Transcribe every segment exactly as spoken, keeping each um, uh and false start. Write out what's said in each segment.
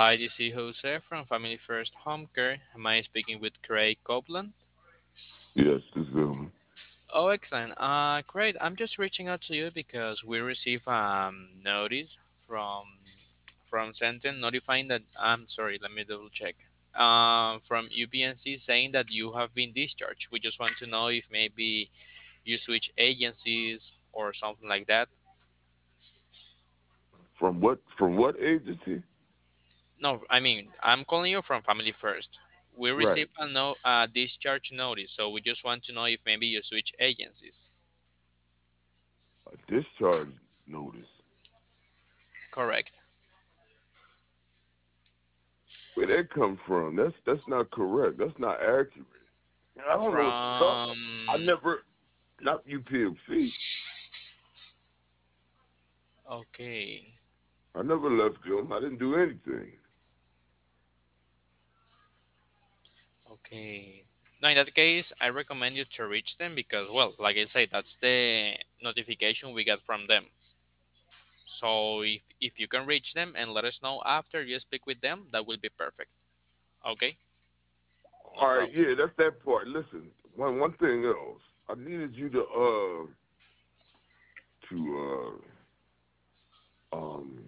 Hi, this is Jose from Family First Home Care. Am I speaking with Craig Copeland? Yes, this is um Oh, excellent. Uh, great. I'm just reaching out to you because we received um notice from from Centen notifying that I'm sorry. Let me double check. Um, from U P N C saying that you have been discharged. We just want to know if maybe you switch agencies or something like that. from what from what agency? No, I mean I'm calling you from Family First. We Right. received a no uh, discharge notice, so we just want to know if maybe you switch agencies. A discharge notice. Correct. Where that come from? That's that's not correct. That's not accurate. I don't know what you're talking From about. I never not U P M C. okay, I never left them. I didn't do anything. okay. No, in that case, I recommend you to reach them because, well, like I said, that's the notification we got from them. So if if you can reach them and let us know after you speak with them, that will be perfect. Okay, no All right, problem. yeah, that's that part. Listen, one one thing else. I needed you to uh to uh um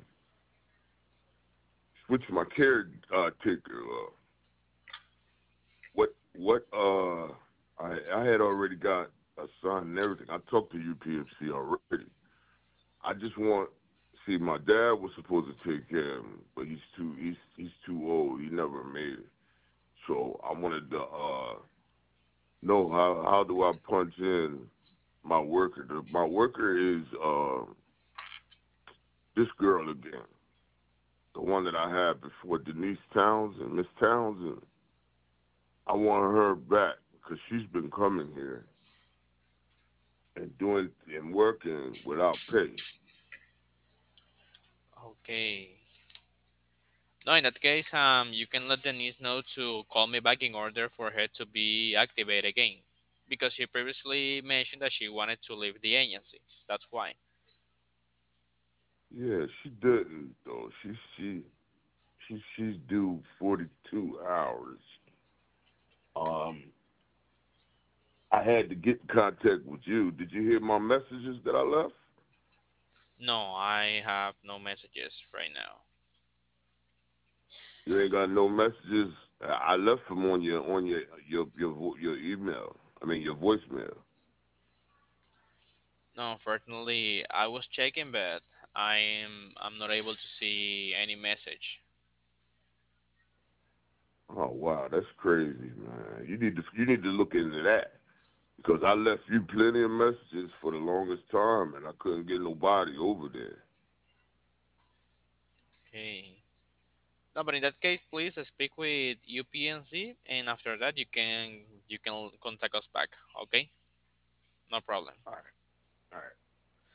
switch my care uh ticker. Uh, what what uh I I had already got a son and everything. I talked to U P M C already. I just want see my dad was supposed to take care of him, but he's too he's he's too old. He never made it. So I wanted to uh know how how do I punch in my worker. The, my worker is uh this girl again, the one that I had before, Denise Townsend, Miss Townsend. I want her back because she's been coming here and doing and working without pay. Okay. No, in that case, um, you can let Denise know to call me back in order for her to be activated again, because she previously mentioned that she wanted to leave the agency. That's why. Yeah, she didn't though. She she she she's due forty two hours. Um, I had to get in contact with you. Did you hear my messages that I left? No, I have no messages right now. You ain't got no messages. I I left them on your on your your your vo- your email. I mean your voicemail. No, unfortunately, I was checking, but I'm I'm not able to see any message. Oh wow, that's crazy, man. You need to you need to look into that because I left you plenty of messages for the longest time and I couldn't get nobody over there. Okay. No, but in that case, please speak with U P N C, and after that, you can you can contact us back. Okay, no problem. All right, all right.